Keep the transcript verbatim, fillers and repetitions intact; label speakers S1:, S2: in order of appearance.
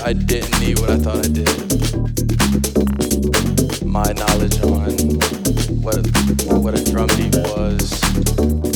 S1: I didn't need what I thought I did. My knowledge on what what a drum beat was